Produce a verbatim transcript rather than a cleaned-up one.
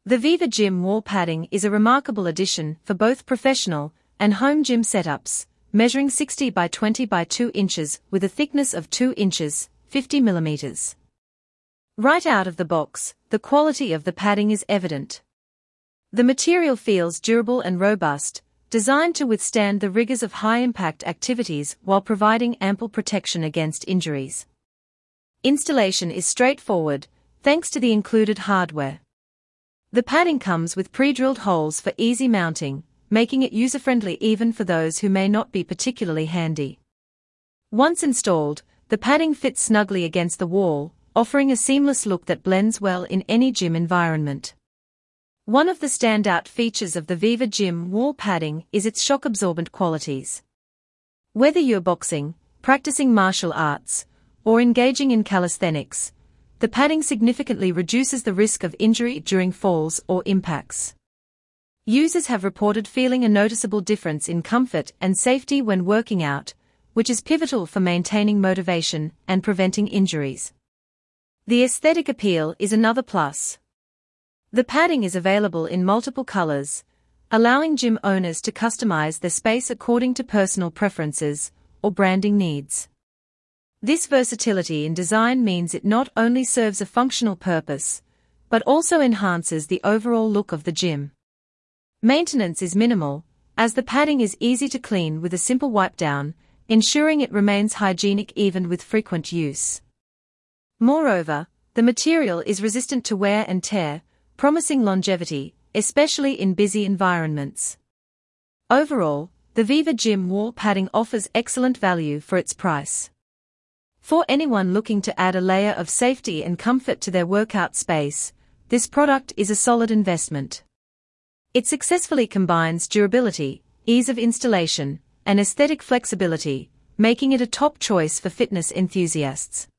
The Viva Gym wall padding is a remarkable addition for both professional and home gym setups, measuring sixty by twenty by two inches with a thickness of two inches, fifty millimeters. Right out of the box, the quality of the padding is evident. The material feels durable and robust, designed to withstand the rigors of high-impact activities while providing ample protection against injuries. Installation is straightforward, thanks to the included hardware. The padding comes with pre-drilled holes for easy mounting, making it user-friendly even for those who may not be particularly handy. Once installed, the padding fits snugly against the wall, offering a seamless look that blends well in any gym environment. One of the standout features of the Viva Gym wall padding is its shock-absorbent qualities. Whether you're boxing, practicing martial arts, or engaging in calisthenics, the padding significantly reduces the risk of injury during falls or impacts. Users have reported feeling a noticeable difference in comfort and safety when working out, which is pivotal for maintaining motivation and preventing injuries. The aesthetic appeal is another plus. The padding is available in multiple colors, allowing gym owners to customize their space according to personal preferences or branding needs. This versatility in design means it not only serves a functional purpose, but also enhances the overall look of the gym. Maintenance is minimal, as the padding is easy to clean with a simple wipe down, ensuring it remains hygienic even with frequent use. Moreover, the material is resistant to wear and tear, promising longevity, especially in busy environments. Overall, the Viva Gym wall padding offers excellent value for its price. For anyone looking to add a layer of safety and comfort to their workout space, this product is a solid investment. It successfully combines durability, ease of installation, and aesthetic flexibility, making it a top choice for fitness enthusiasts.